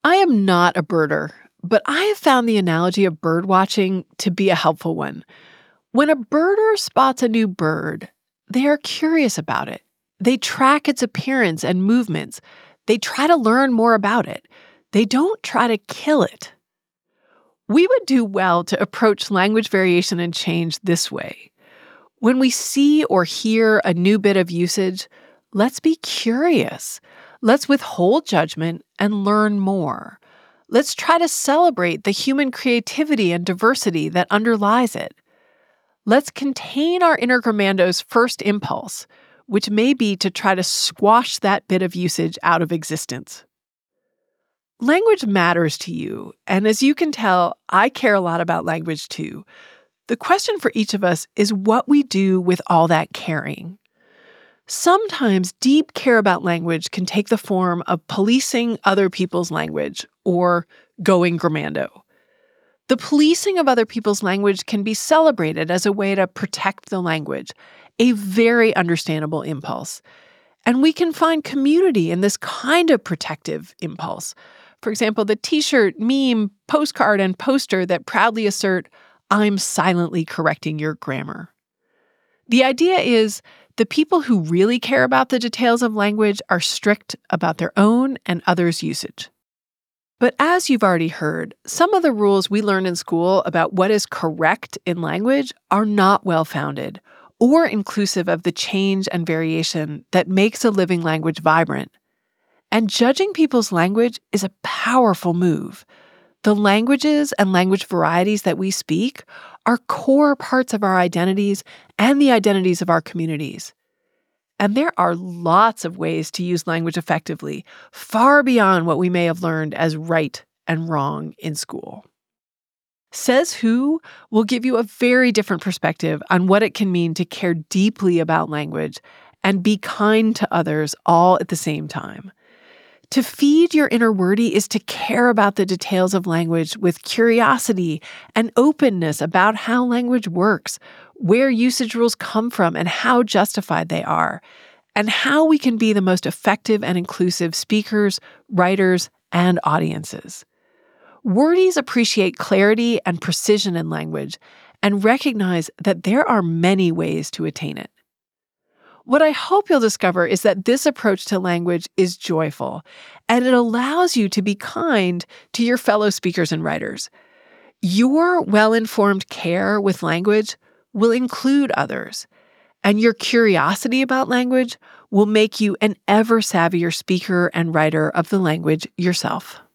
I am not a birder, but I have found the analogy of bird watching to be a helpful one. When a birder spots a new bird, they are curious about it. They track its appearance and movements. They try to learn more about it. They don't try to kill it. We would do well to approach language variation and change this way. When we see or hear a new bit of usage, let's be curious. Let's withhold judgment and learn more. Let's try to celebrate the human creativity and diversity that underlies it. Let's contain our inner commando's first impulse, which may be to try to squash that bit of usage out of existence. Language matters to you, and as you can tell, I care a lot about language too. The question for each of us is what we do with all that caring. Sometimes deep care about language can take the form of policing other people's language or going grammando. The policing of other people's language can be celebrated as a way to protect the language, a very understandable impulse. And we can find community in this kind of protective impulse. For example, the t-shirt, meme, postcard, and poster that proudly assert, "I'm silently correcting your grammar." The idea is the people who really care about the details of language are strict about their own and others' usage. But as you've already heard, some of the rules we learn in school about what is correct in language are not well-founded or inclusive of the change and variation that makes a living language vibrant. And judging people's language is a powerful move. The languages and language varieties that we speak are core parts of our identities and the identities of our communities. And there are lots of ways to use language effectively, far beyond what we may have learned as right and wrong in school. Says Who will give you a very different perspective on what it can mean to care deeply about language and be kind to others all at the same time. To feed your inner wordy is to care about the details of language with curiosity and openness about how language works, where usage rules come from and how justified they are, and how we can be the most effective and inclusive speakers, writers, and audiences. Wordies appreciate clarity and precision in language and recognize that there are many ways to attain it. What I hope you'll discover is that this approach to language is joyful, and it allows you to be kind to your fellow speakers and writers. Your well-informed care with language will include others, and your curiosity about language will make you an ever savvier speaker and writer of the language yourself.